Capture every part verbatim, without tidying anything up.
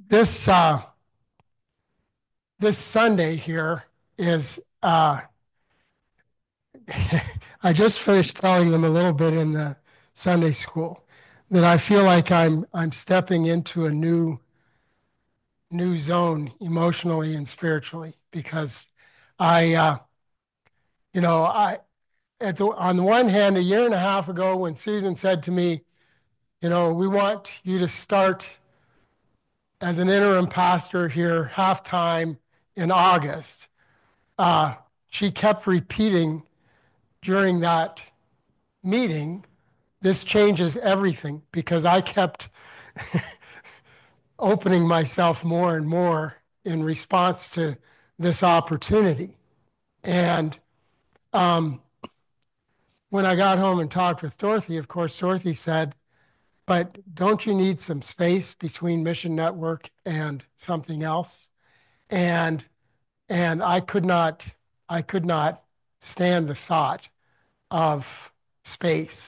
this uh, this Sunday here is uh, I just finished telling them a little bit in the Sunday school that I feel like I'm I'm stepping into a new new zone emotionally and spiritually because I uh, you know I at the, on the one hand, a year and a half ago when Susan said to me, you know, we want you to start as an interim pastor here half time in August. Uh, she kept repeating during that meeting, this changes everything because I kept opening myself more and more in response to this opportunity. And um, when I got home and talked with Dorothy, of course, Dorothy said, but don't you need some space between Mission Network and something else? And and I could not I could not stand the thought of space.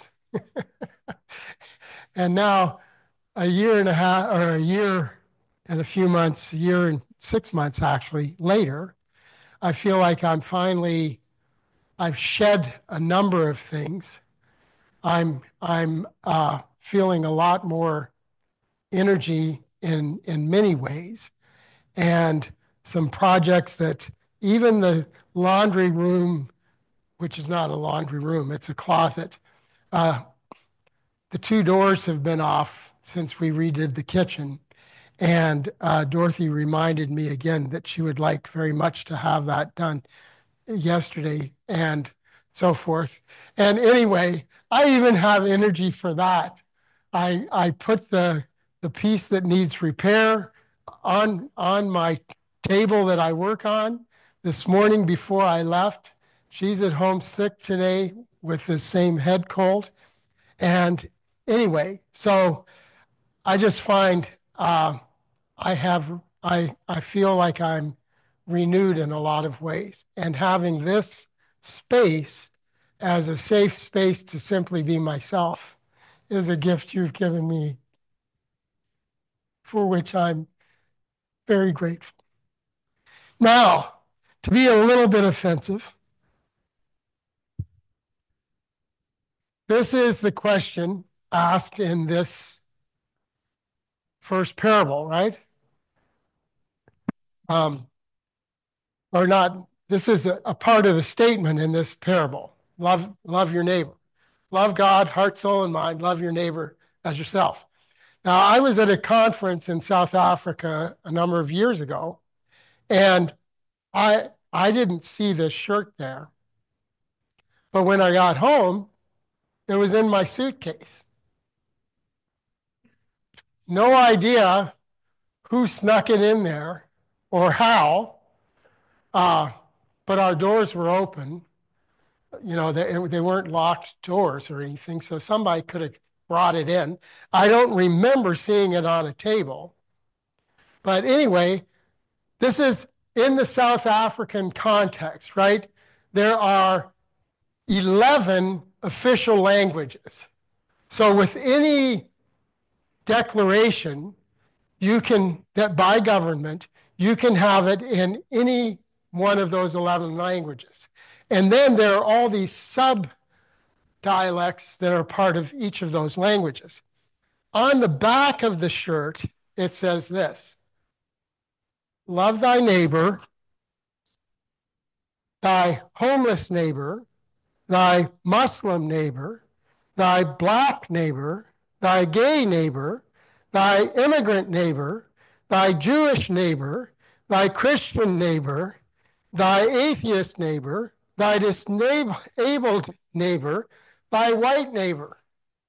And now a year and a half or a year and a few months, a year and six months actually later, I feel like I'm finally I've shed a number of things. I'm I'm uh, feeling a lot more energy in in many ways, and some projects that even the laundry room, which is not a laundry room, it's a closet. Uh, the two doors have been off since we redid the kitchen. And uh, Dorothy reminded me again that she would like very much to have that done yesterday and so forth. And anyway, I even have energy for that. I, I put the, the piece that needs repair on, on my table that I work on this morning before I left. She's at home sick today with the same head cold. And anyway, so I just find uh, I have I I feel like I'm renewed in a lot of ways, and having this space as a safe space to simply be myself is a gift you've given me, for which I'm very grateful. Now, to be a little bit offensive, this is the question asked in this first parable, right? Um, or not, this is a, a part of the statement in this parable. Love, love your neighbor. Love God, heart, soul, and mind. Love your neighbor as yourself. Now, I was at a conference in South Africa a number of years ago, and I I didn't see this shirt there. But when I got home, it was in my suitcase. No idea who snuck it in there or how, uh, but our doors were open. You know, they, they weren't locked doors or anything, so somebody could have brought it in. I don't remember seeing it on a table. But anyway, this is in the South African context, right? There are eleven official languages. So with any declaration, you can, that by government, you can have it in any one of those eleven languages. And then there are all these sub dialects that are part of each of those languages. On the back of the shirt, it says this: love thy neighbor, thy homeless neighbor, thy Muslim neighbor, thy black neighbor, thy gay neighbor, thy immigrant neighbor, thy Jewish neighbor, thy Christian neighbor, thy atheist neighbor, thy disabled neighbor, thy white neighbor.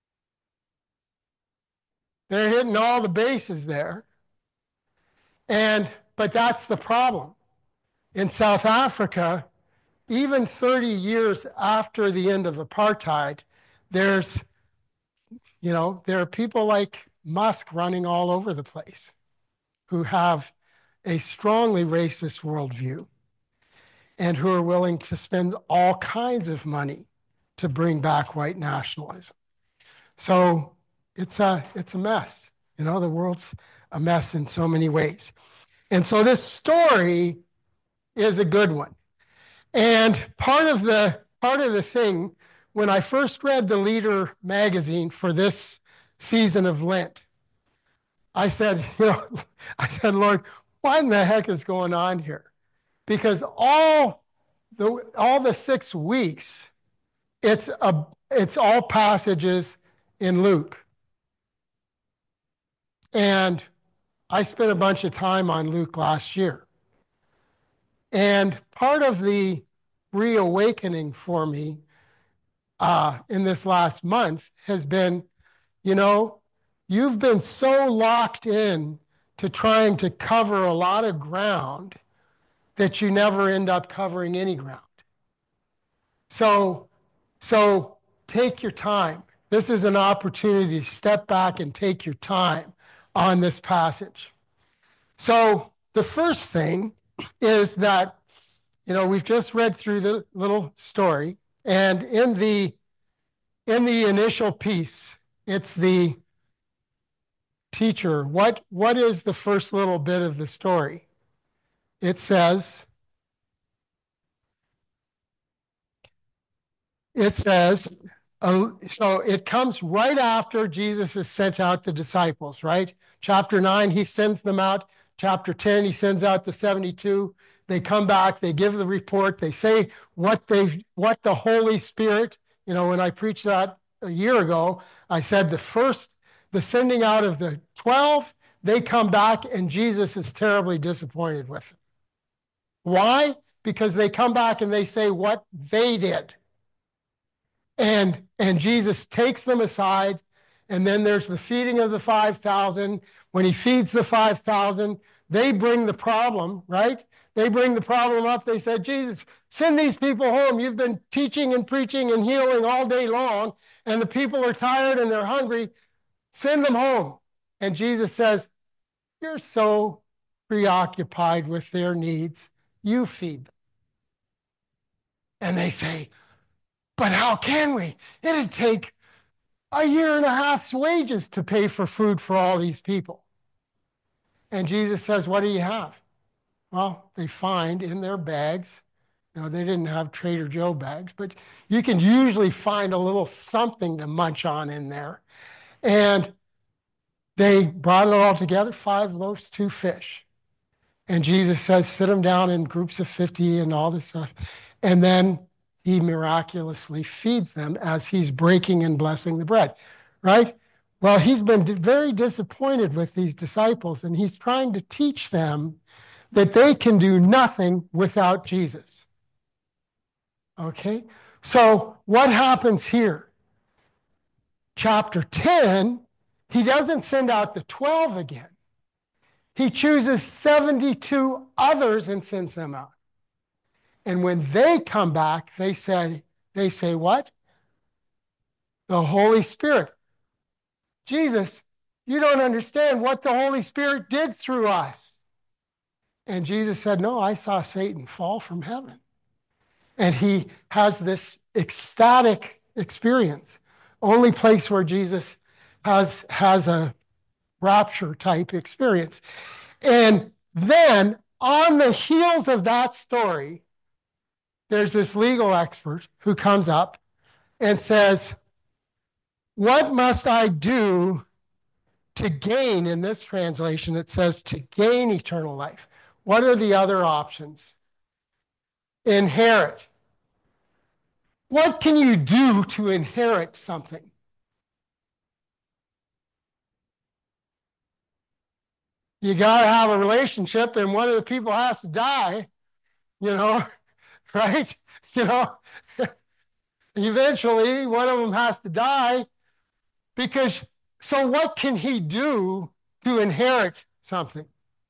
They're hitting all the bases there. And, but that's the problem. In South Africa, even thirty years after the end of apartheid, there's, you know, there are people like Musk running all over the place who have a strongly racist worldview and who are willing to spend all kinds of money to bring back white nationalism. So it's a, it's a mess. You know, the world's a mess in so many ways. And so this story is a good one. And part of the part of the thing, when I first read the Leader magazine for this season of Lent, I said, you know, I said, Lord, what in the heck is going on here? Because all the all the six weeks, it's a it's all passages in Luke. And I spent a bunch of time on Luke last year. And part of the reawakening for me uh, in this last month has been, you know, you've been so locked in to trying to cover a lot of ground that you never end up covering any ground. So, so take your time. This is an opportunity to step back and take your time on this passage. So the first thing is that, you know, we've just read through the little story, and in the in the initial piece, it's the teacher. What what is the first little bit of the story? It says, it says, uh, so it comes right after Jesus has sent out the disciples, right? Chapter nine, he sends them out. Chapter ten, he sends out the seventy-two. They come back, they give the report, they say what they've, what the Holy Spirit, you know, when I preached that a year ago, I said the first, the sending out of the twelve, they come back and Jesus is terribly disappointed with them. Why? Because they come back and they say what they did. And, and Jesus takes them aside, and then there's the feeding of the five thousand. When he feeds the five thousand, they bring the problem, right? They bring the problem up. They said, Jesus, send these people home. You've been teaching and preaching and healing all day long, and the people are tired and they're hungry. Send them home. And Jesus says, you're so preoccupied with their needs, you feed them. And they say, but how can we? It'd take a year and a half's wages to pay for food for all these people. And Jesus says, what do you have? Well, they find in their bags, you know, they didn't have Trader Joe bags, but you can usually find a little something to munch on in there. And they brought it all together, five loaves, two fish. And Jesus says, sit them down in groups of fifty and all this stuff. And then he miraculously feeds them as he's breaking and blessing the bread, right? Well, he's been very disappointed with these disciples, and he's trying to teach them that they can do nothing without Jesus. Okay? So what happens here? Chapter ten, he doesn't send out the twelve again. He chooses seventy-two others and sends them out. And when they come back, they say, they say what? The Holy Spirit. Jesus, you don't understand what the Holy Spirit did through us. And Jesus said, no, I saw Satan fall from heaven. And he has this ecstatic experience. Only place where Jesus has, has a rapture type experience. And then on the heels of that story, there's this legal expert who comes up and says, what must I do to gain? In this translation, it says to gain eternal life. What are the other options? Inherit. What can you do to inherit something? You got to have a relationship, and one of the people has to die, you know, right? You know, eventually one of them has to die because, so what can he do to inherit something?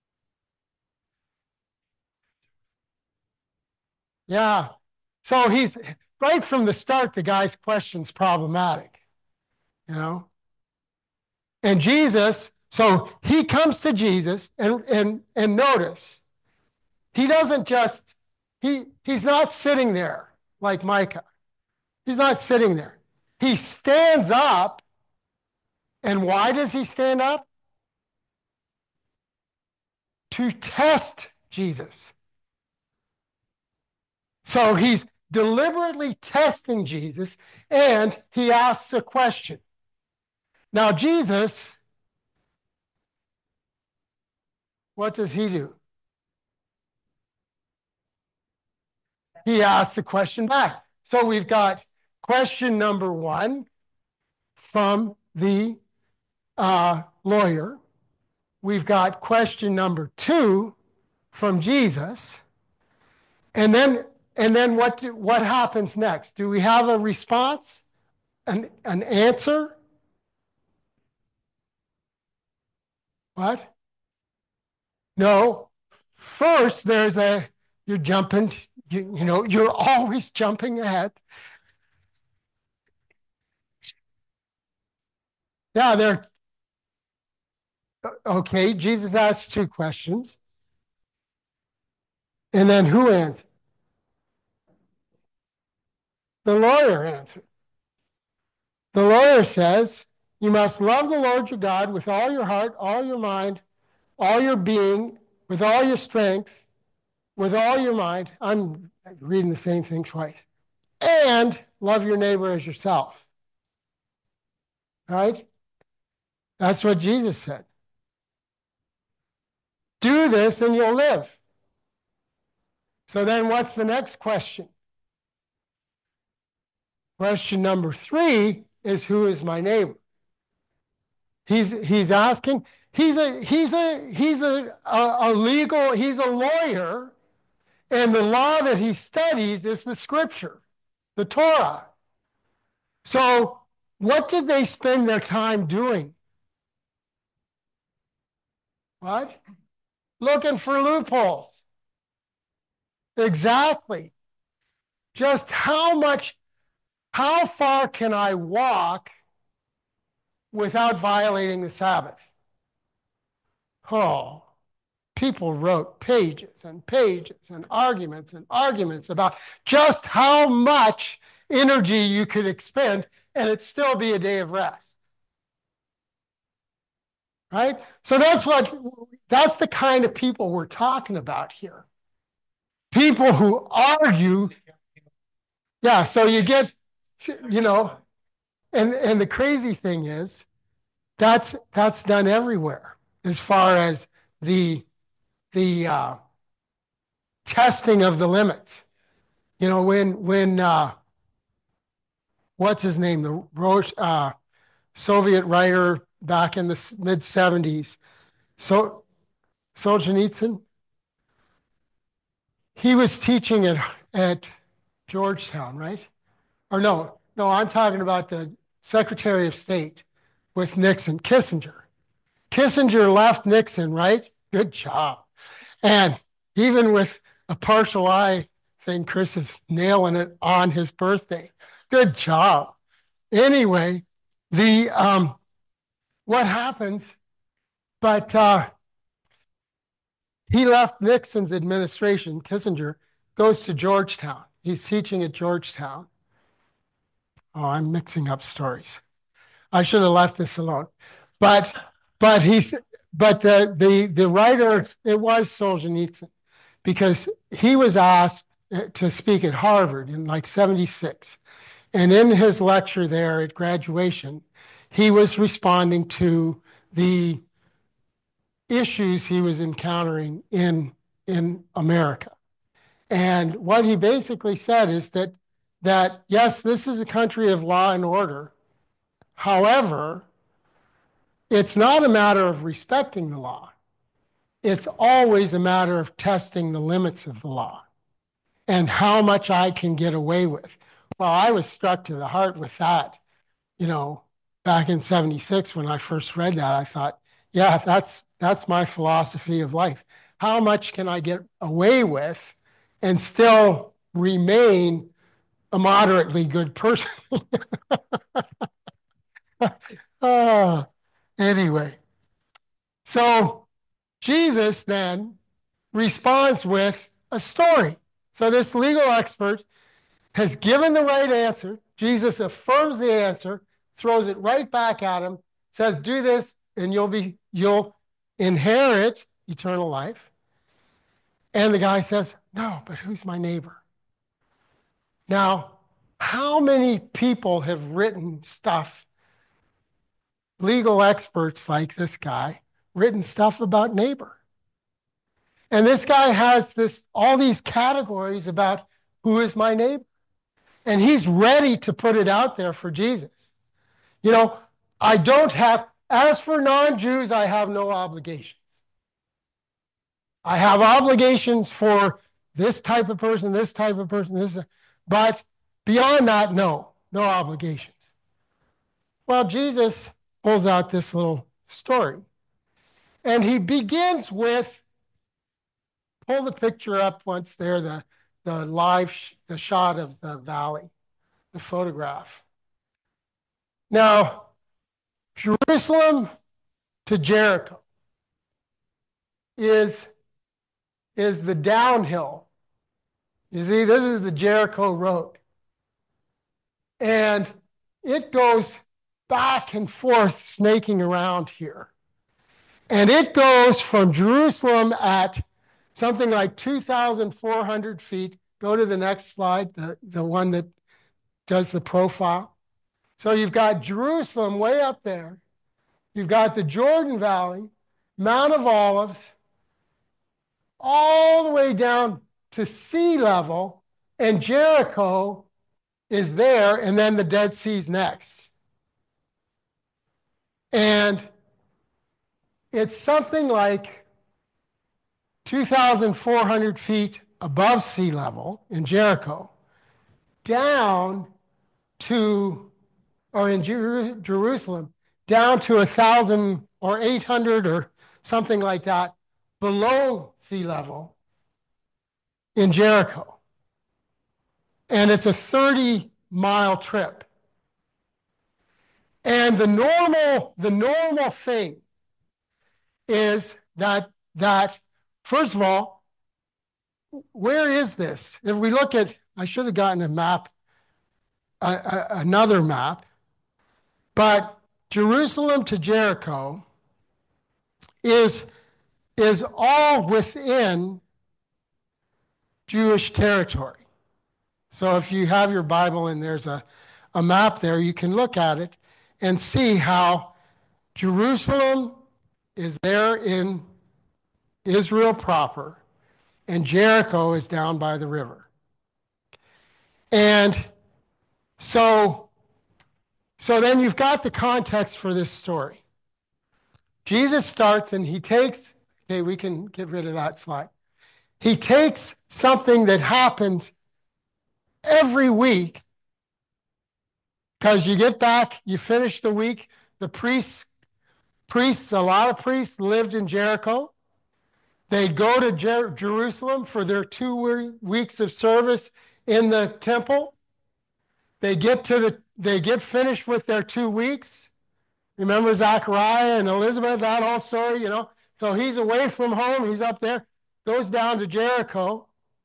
Yeah. So he's, right from the start, the guy's question's problematic, you know? And Jesus, so he comes to Jesus, and, and, and notice, he doesn't just, he, he's not sitting there like Micah. He's not sitting there. He stands up. And why does he stand up? to test Jesus. So he's deliberately testing Jesus, and he asks a question. Now, Jesus, what does he do? He asks the question back. So we've got question number one from the uh, lawyer. We've got question number two from Jesus. And then, and then what, do, what happens next? Do we have a response? An, an answer? What? No. First, there's a, you're jumping, you, you know, you're always jumping ahead. Yeah, there. Okay, Jesus asked two questions. And then who answered? The lawyer answered. The lawyer says, you must love the Lord your God with all your heart, all your mind, all your being, with all your strength, with all your mind. I'm reading the same thing twice. And love your neighbor as yourself. Right? That's what Jesus said. Do this and you'll live. So then what's the next question? Question number three is, who is my neighbor? He's he's asking, he's a he's a he's a, a, a legal, he's a lawyer, and the law that he studies is the scripture, the Torah. So what did they spend their time doing? What? Looking for loopholes. Exactly. Just how much, how far can I walk without violating the Sabbath? Oh, people wrote pages and pages and arguments and arguments about just how much energy you could expend and it'd still be a day of rest. Right? So that's what, that's the kind of people we're talking about here. People who argue. Yeah, so you get, you know, and, and the crazy thing is, that's that's done everywhere as far as the the uh, testing of the limits. You know, when when uh, what's his name, the Rosh, uh, Soviet writer back in the mid seventies, so Solzhenitsyn, he was teaching at at Georgetown, right? Or no, no, I'm talking about the Secretary of State with Nixon, Kissinger. Kissinger left Nixon, right? Good job. And even with a partial eye thing, Chris is nailing it on his birthday. Good job. Anyway, the um, what happens, but uh, he left Nixon's administration, Kissinger, goes to Georgetown. He's teaching at Georgetown. Oh, I'm mixing up stories. I should have left this alone. But but he's but the the the writer, it was Solzhenitsyn, because he was asked to speak at Harvard in like seventy-six. And in his lecture there at graduation, he was responding to the issues he was encountering in in America. And what he basically said is that that yes, this is a country of law and order. However, it's not a matter of respecting the law. It's always a matter of testing the limits of the law and how much I can get away with. Well, I was struck to the heart with that, you know, back in seventy-six when I first read that. I thought, yeah, that's that's my philosophy of life. How much can I get away with and still remain a moderately good person? uh, anyway, so Jesus then responds with a story. So this legal expert has given the right answer. Jesus affirms the answer, throws it right back at him, says, do this and you'll be you'll inherit eternal life. And the guy says, no, but who's my neighbor? Now, how many people have written stuff, legal experts like this guy, written stuff about neighbor? And this guy has this all these categories about who is my neighbor. And he's ready to put it out there for Jesus. You know, I don't have, as for non-Jews, I have no obligation. I have obligations for this type of person, this type of person, this, but beyond that, no, no obligations. Well, Jesus pulls out this little story. And he begins with, pull the picture up once there, the, the live, sh- the shot of the valley, the photograph. Now, Jerusalem to Jericho is, is the downhill. You see, this is the Jericho road. And it goes back and forth, snaking around here. And it goes from Jerusalem at something like two thousand four hundred feet. Go to the next slide, the, the one that does the profile. So you've got Jerusalem way up there. You've got the Jordan Valley, Mount of Olives, all the way down to sea level, and Jericho is there, and then the Dead Sea's next. And it's something like two thousand four hundred feet above sea level in Jericho, down to, or in Jer- Jerusalem, down to one thousand or eight hundred or something like that below sea level in Jericho. And it's a thirty mile trip. And the normal, the normal thing is that, that, first of all, where is this? If we look at, I should have gotten a map, a, a, another map, but Jerusalem to Jericho is, is all within Jewish territory. So if you have your Bible and there's a, a map there, you can look at it and see how Jerusalem is there in Israel proper, and Jericho is down by the river. And so, so then you've got the context for this story. Jesus starts and he takes, okay, we can get rid of that slide. He takes something that happens every week, because you get back, you finish the week, the priests, priests, a lot of priests lived in Jericho. They'd go to Jer- Jerusalem for their two weeks of service in the temple. They get to the, they get finished with their two weeks. Remember Zachariah and Elizabeth, that whole story, you know? So he's away from home, he's up there, goes down to Jericho,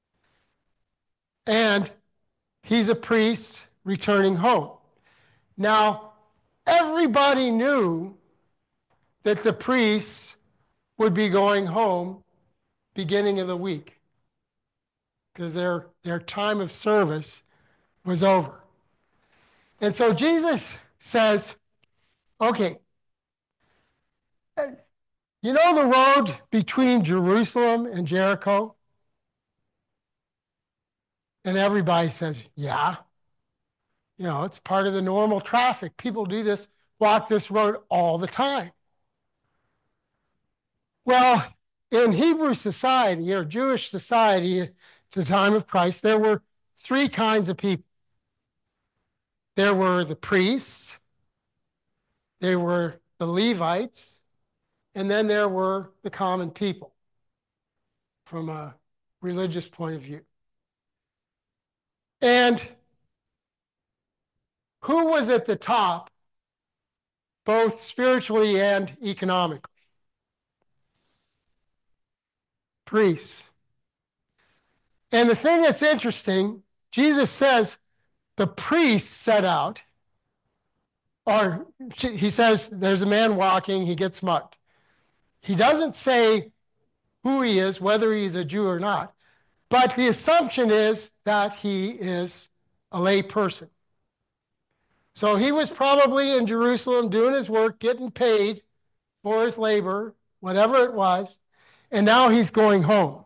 and he's a priest returning home. Now, everybody knew that the priests would be going home beginning of the week because their, their time of service was over. And so Jesus says, okay, you know the road between Jerusalem and Jericho? And everybody says, yeah. You know, it's part of the normal traffic. People do this, walk this road all the time. Well, in Hebrew society or Jewish society at the time of Christ, there were three kinds of people. There were the priests, there were the Levites, and then there were the common people from a religious point of view. And who was at the top, both spiritually and economically? Priests. And the thing that's interesting, Jesus says the priests set out, or he says there's a man walking, he gets mugged. He doesn't say who he is, whether he's a Jew or not. But the assumption is that he is a lay person. So he was probably in Jerusalem doing his work, getting paid for his labor, whatever it was, and now he's going home.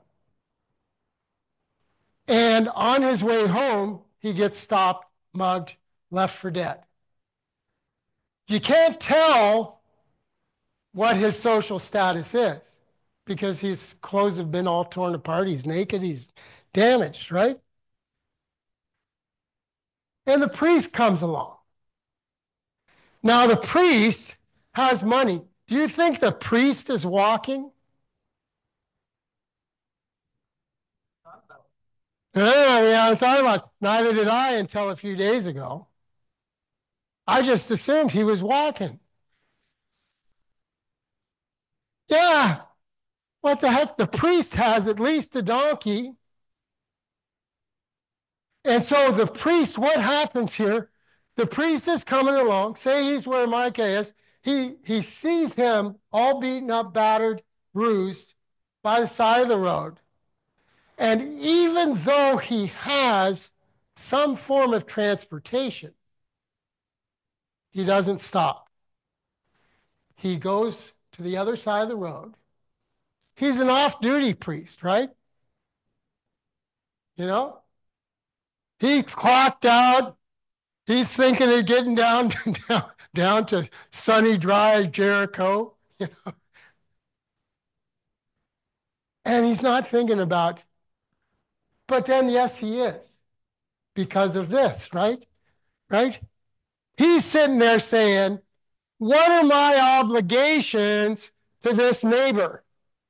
And on his way home, he gets stopped, mugged, left for dead. You can't tell what his social status is because his clothes have been all torn apart. He's naked, he's damaged, right? And the priest comes along. Now, the priest has money. Do you think the priest is walking? Yeah, yeah, I thought about it. Neither did I until a few days ago. I just assumed he was walking. Yeah, what the heck? The priest has at least a donkey. And so the priest, what happens here? The priest is coming along. Say he's where Micah is. He, he sees him all beaten up, battered, bruised by the side of the road. And even though he has some form of transportation, he doesn't stop. He goes to the other side of the road. He's an off-duty priest, right? You know? He's clocked out. He's thinking of getting down, down, down to sunny, dry Jericho, you know. And he's not thinking about, but then yes, he is, because of this, right? Right? He's sitting there saying, what are my obligations to this neighbor?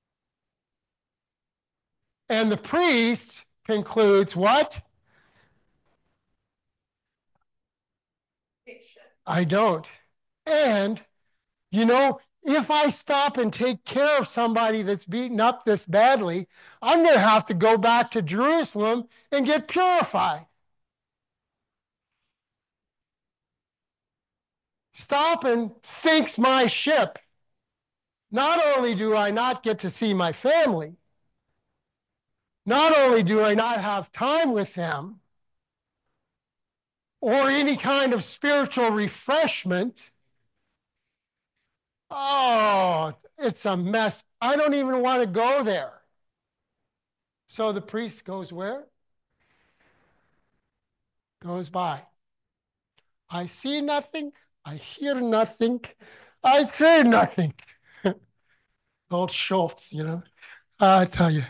And the priest concludes, what? I don't. And, you know, if I stop and take care of somebody that's beaten up this badly, I'm going to have to go back to Jerusalem and get purified. Stopping sinks my ship. Not only do I not get to see my family, not only do I not have time with them or any kind of spiritual refreshment, oh, it's a mess. I don't even want to go there. So the priest goes where? Goes by. I see nothing. I hear nothing. I say nothing. Old Schultz, you know. I tell you.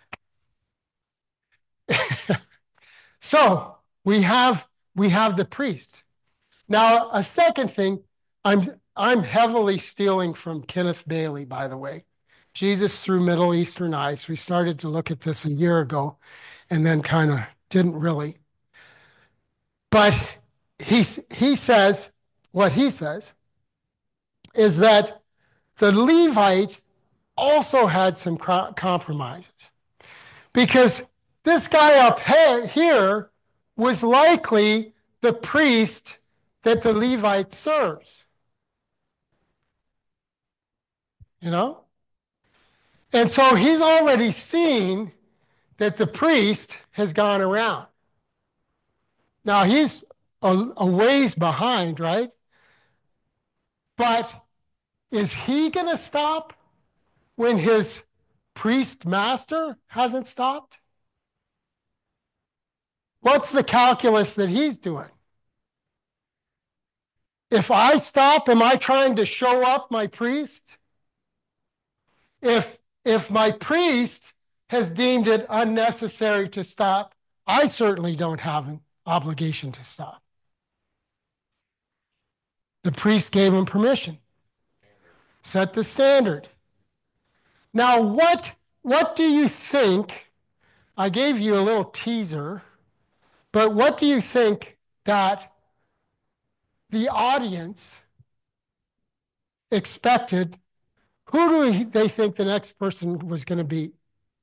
So we have we have the priest. Now, a second thing, I'm I'm heavily stealing from Kenneth Bailey, by the way. Jesus Through Middle Eastern Eyes. We started to look at this a year ago and then kind of didn't really. But he, he says, what he says is that the Levite also had some compromises. Because this guy up here was likely the priest that the Levite serves. You know? And so he's already seen that the priest has gone around. Now he's a, a ways behind, right? But is he going to stop when his priest master hasn't stopped? What's the calculus that he's doing? If I stop, am I trying to show up my priest? If, if my priest has deemed it unnecessary to stop, I certainly don't have an obligation to stop. The priest gave him permission. Set the standard. Now, what, what do you think? I gave you a little teaser, but what do you think that the audience expected? Who do they think the next person was going to be?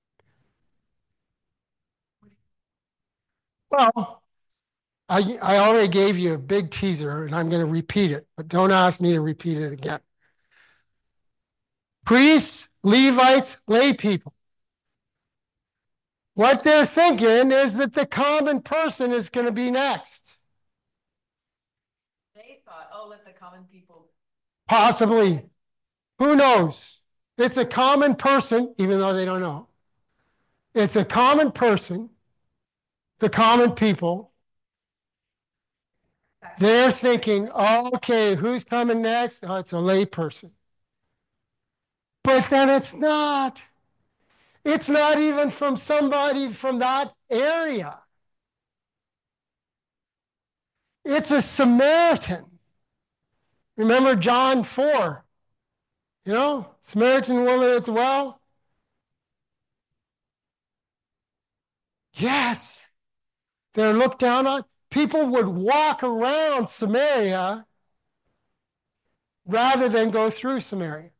Well, I, I already gave you a big teaser, and I'm going to repeat it, but don't ask me to repeat it again. Priests, Levites, lay people. What they're thinking is that the common person is going to be next. They thought, oh, let the common people. Possibly. Who knows? It's a common person, even though they don't know. It's a common person, the common people. They're thinking, oh, okay, who's coming next? Oh, it's a lay person. But then it's not. It's not even from somebody from that area. It's a Samaritan. Remember John four? You know, Samaritan woman at the well? Yes. They're looked down on. People would walk around Samaria rather than go through Samaria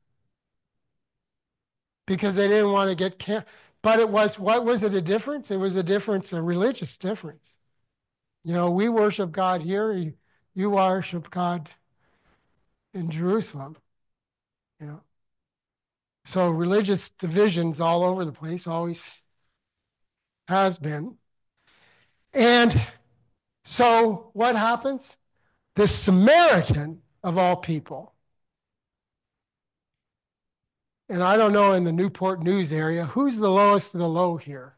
because they didn't want to get can- but it was, what was it, a difference? It was a difference, a religious difference. You know, we worship God here, you, you worship God in Jerusalem, you know. So religious divisions all over the place, always has been. And so what happens? The Samaritan of all people, and I don't know in the Newport News area, who's the lowest of the low here?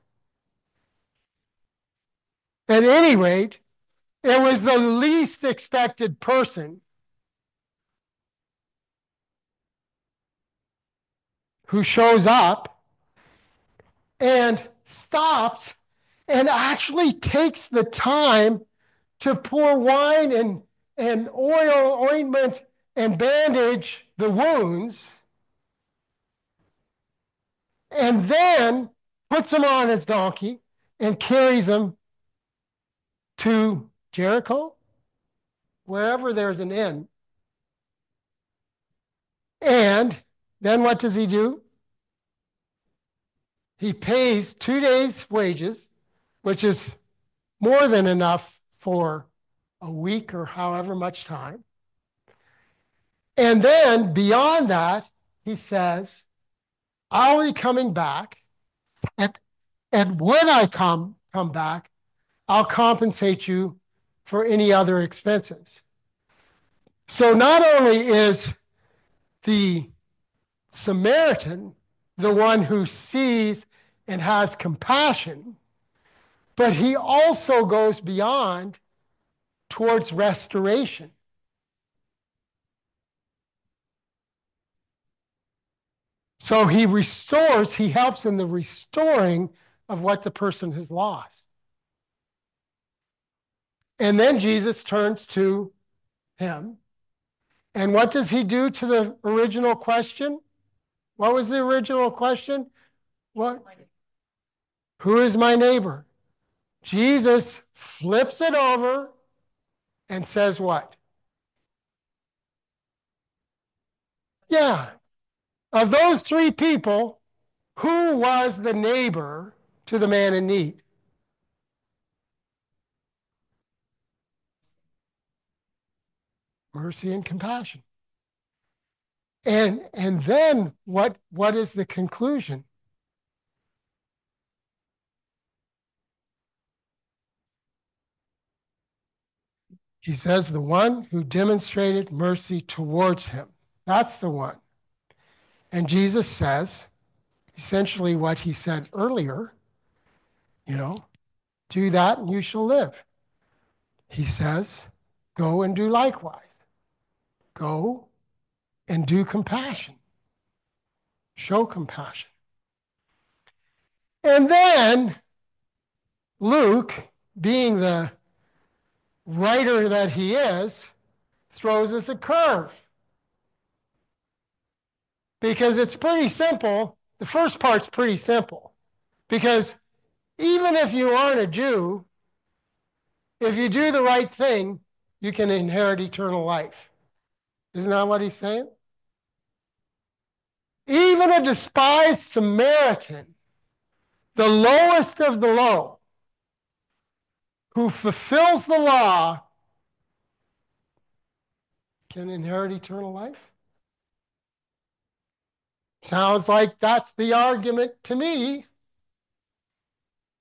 At any rate, it was the least expected person who shows up and stops and actually takes the time to pour wine and, and oil, ointment, and bandage the wounds, and then puts him on his donkey and carries him to Jericho, wherever there's an inn. And then what does he do? He pays two days' wages, which is more than enough for a week or however much time. And then beyond that, he says, I'll be coming back. And, and when I come, come back, I'll compensate you for any other expenses. So not only is the Samaritan the one who sees and has compassion, but he also goes beyond towards restoration. So he restores, he helps in the restoring of what the person has lost. And then Jesus turns to him. And what does he do to the original question? What was the original question? What? Who is my neighbor? Jesus flips it over and says what? Yeah. Of those three people, who was the neighbor to the man in need? Mercy and compassion. And and then what what is the conclusion? He says the one who demonstrated mercy towards him. That's the one. And Jesus says essentially what he said earlier, you know, do that and you shall live. He says, go and do likewise. Go and do compassion. Show compassion. And then Luke, being the writer that he is, throws us a curve. Because it's pretty simple. The first part's pretty simple. Because even if you aren't a Jew, if you do the right thing, you can inherit eternal life. Isn't that what he's saying? Even a despised Samaritan, the lowest of the low, who fulfills the law, can inherit eternal life? Sounds like that's the argument to me.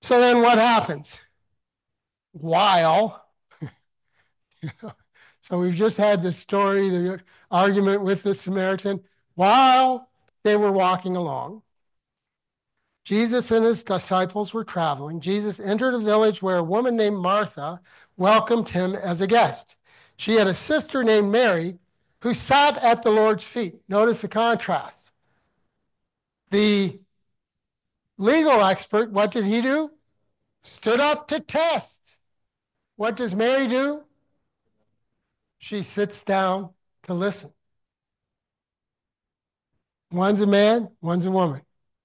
So then what happens? While, so we've just had the story, the argument with the Samaritan. While they were walking along, Jesus and his disciples were traveling. Jesus entered a village where a woman named Martha welcomed him as a guest. She had a sister named Mary who sat at the Lord's feet. Notice the contrast. The legal expert, what did he do? Stood up to test. What does Mary do? She sits down to listen. One's a man, one's a woman.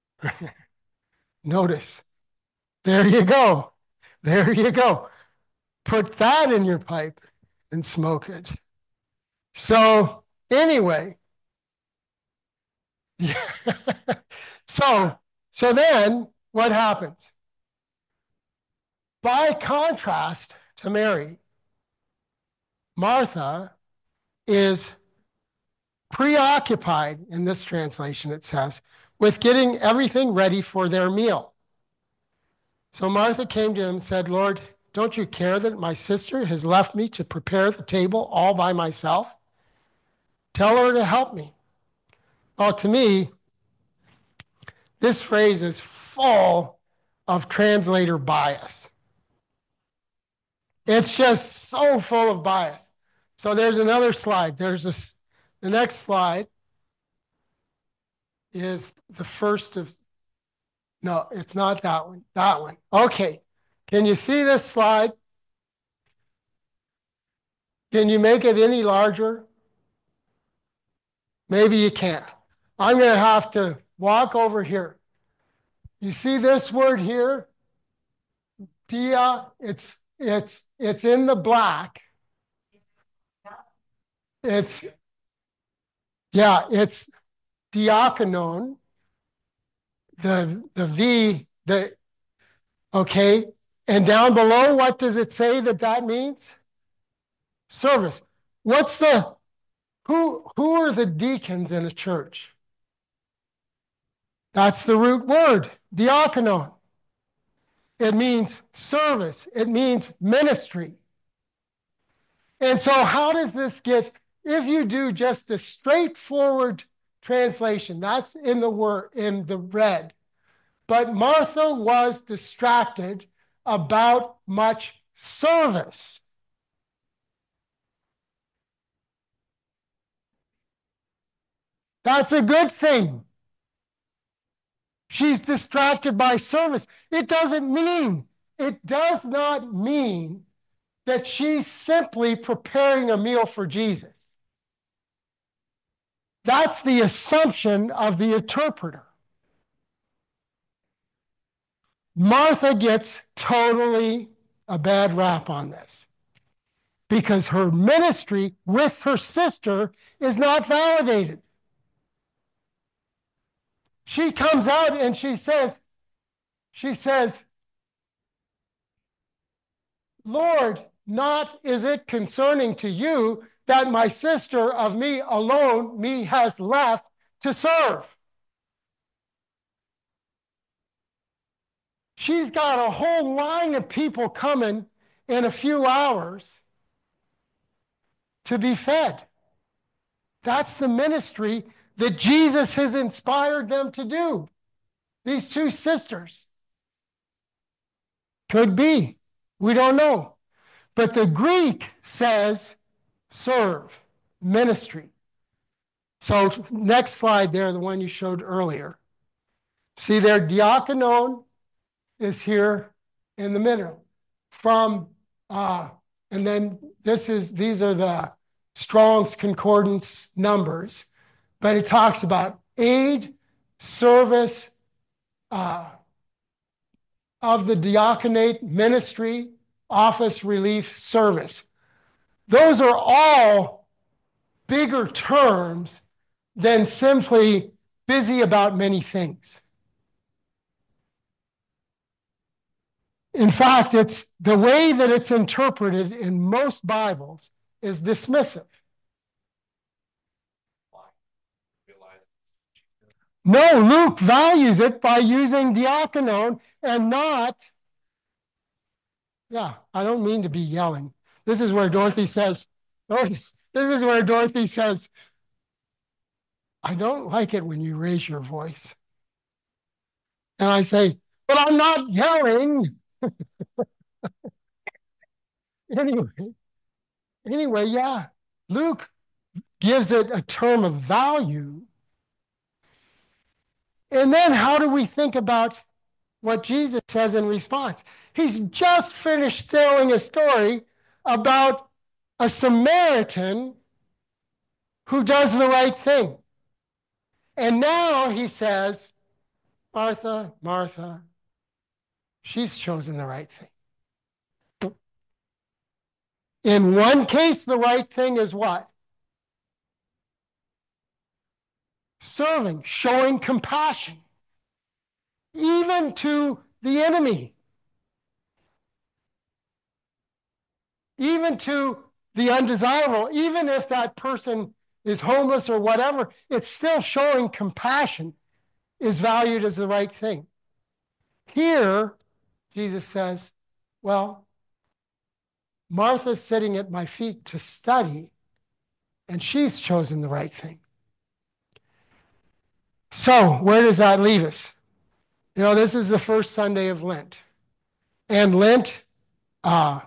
Notice. There you go. There you go. Put that in your pipe and smoke it. So, anyway. so, so then what happens? By contrast to Mary, Martha is preoccupied, in this translation it says, with getting everything ready for their meal. So Martha came to him and said, Lord, don't you care that my sister has left me to prepare the table all by myself? Tell her to help me. Well, to me, this phrase is full of translator bias. It's just so full of bias. So there's another slide. There's this, the next slide is the first of, no, it's not that one, that one. Okay, can you see this slide? Can you make it any larger? Maybe you can't. I'm going to have to walk over here. You see this word here? Dia, it's it's it's in the black. It's yeah, it's diakonon. The the V, the okay, and down below, what does it say that that means? Service. What's the who who are the deacons in a church? That's the root word, diakonon. It means service. It means ministry. And so how does this get, if you do just a straightforward translation, that's in the word, in the red. But Martha was distracted about much service. That's a good thing. She's distracted by service. It doesn't mean, it does not mean that she's simply preparing a meal for Jesus. That's the assumption of the interpreter. Martha gets totally a bad rap on this because her ministry with her sister is not validated. She comes out and she says, she says, Lord, not is it concerning to you that my sister of me alone me has left to serve. She's got a whole line of people coming in a few hours to be fed. That's the ministry that Jesus has inspired them to do. These two sisters. Could be. We don't know. But the Greek says serve, ministry. So next slide there, the one you showed earlier. See there, diakonon is here in the middle. From, uh, and then this is, these are the Strong's Concordance numbers. But it talks about aid, service, uh, of the diaconate ministry, office, relief, service. Those are all bigger terms than simply busy about many things. In fact, it's the way that it's interpreted in most Bibles is dismissive. No, Luke values it by using diakonon and not Yeah, I don't mean to be yelling. This is where Dorothy says, Dorothy, this is where Dorothy says, I don't like it when you raise your voice. And I say, but I'm not yelling. Anyway, anyway, yeah. Luke gives it a term of value. And then how do we think about what Jesus says in response? He's just finished telling a story about a Samaritan who does the right thing. And now he says, Martha, Martha, she's chosen the right thing. In one case, the right thing is what? Serving, showing compassion, even to the enemy, even to the undesirable, even if that person is homeless or whatever, it's still showing compassion is valued as the right thing. Here, Jesus says, well, Martha's sitting at my feet to study, and she's chosen the right thing. So, where does that leave us? You know, this is the first Sunday of Lent. And Lent uh,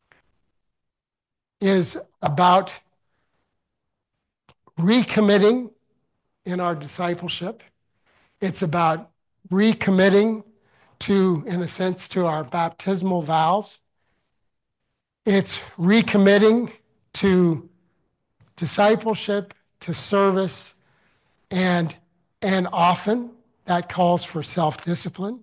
is about recommitting in our discipleship. It's about recommitting to, in a sense, to our baptismal vows. It's recommitting to discipleship, to service, and, and often that calls for self-discipline.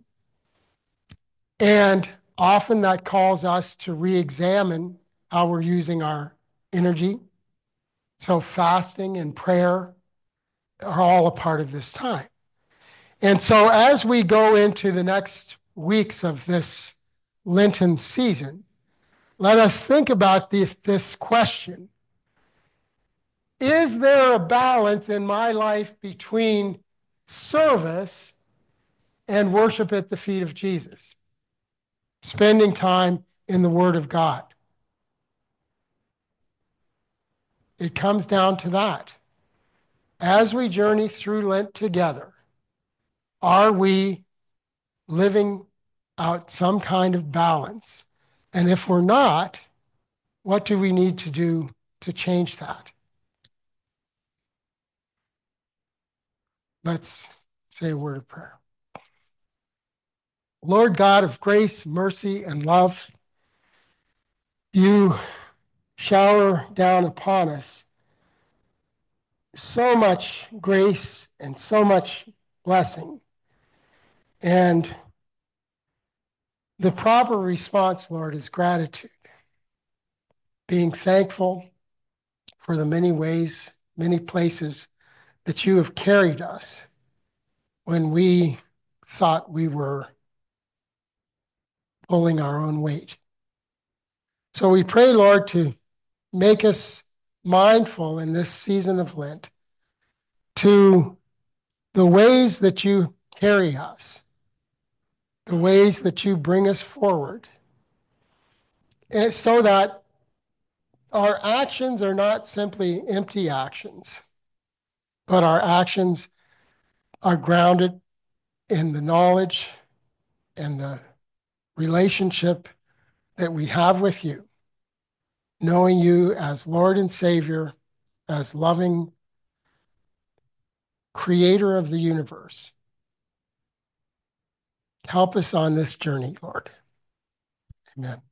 And often that calls us to re-examine how we're using our energy. So fasting and prayer are all a part of this time. And so as we go into the next weeks of this Lenten season, let us think about this, this question. Is there a balance in my life between service and worship at the feet of Jesus? Spending time in the Word of God. It comes down to that. As we journey through Lent together, are we living out some kind of balance? And if we're not, what do we need to do to change that? Let's say a word of prayer. Lord God of grace, mercy, and love, you shower down upon us so much grace and so much blessing. And the proper response, Lord, is gratitude, being thankful for the many ways, many places that you have carried us when we thought we were pulling our own weight. So we pray, Lord, to make us mindful in this season of Lent to the ways that you carry us, the ways that you bring us forward, and so that our actions are not simply empty actions, but our actions are grounded in the knowledge and the relationship that we have with you, knowing you as Lord and Savior, as loving creator of the universe. Help us on this journey, Lord. Amen.